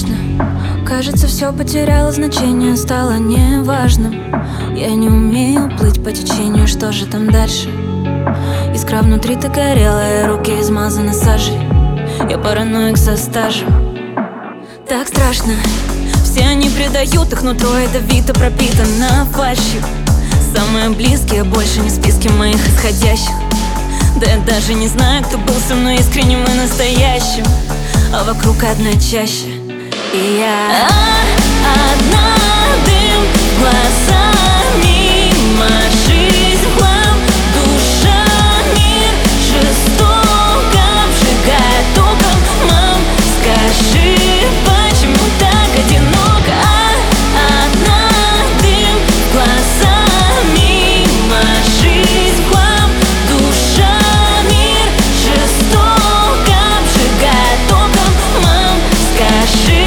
страшно. Кажется, все потеряло значение, стало неважным. Я не умею плыть по течению, что же там дальше? Искра внутри так горелая, руки измазаны сажей. Я параноик со стажем. Так страшно. Все они предают, их нутро ядовито пропитано фальшью. Самые близкие больше не в списке моих исходящих. Да я даже не знаю, кто был со мной искренним и настоящим. А вокруг одна чаще. И я одна, дым глазами, моя жизнь в хлам, душа, мир жестоко обжигает током. Мам, скажи, почему так одиноко? Одна, дым глазами, моя жизнь в хлам, душа, мир жестоко обжигает током. Мам, скажи,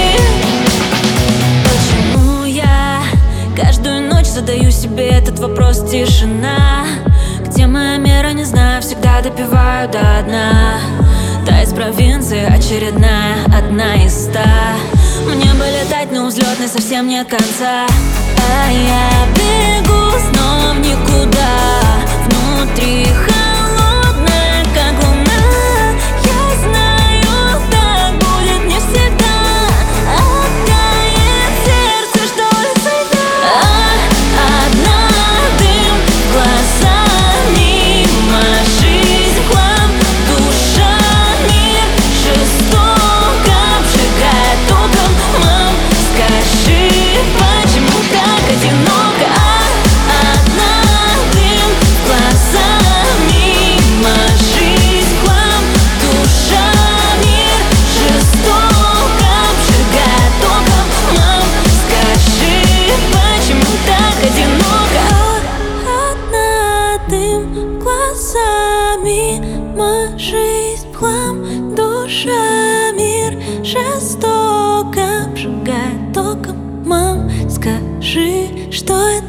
каждую ночь задаю себе этот вопрос, тишина. Где моя мера, не знаю, всегда допиваю до дна. Та из провинции очередная, одна из 100. Мне бы летать, но у взлетной совсем нет конца. А я бегу снова в никуда. Внутри холодная, как луна. Я знаю, так будет не всегда. Оттает сердце, что ли, всегда. Одна, дым глазами, моя жизнь в хлам, душа, мир жестоко обжигает током. Мам, скажи, почему так одиноко? Одна, дым глазами, моя жизнь в хлам, душа, мир жестоко обжигает током. Мам, скажи, почему так одиноко? Одна, дым глазами, моя жизнь в хлам, душа, мир жестоко обжигает током. Мам, скажи, что это?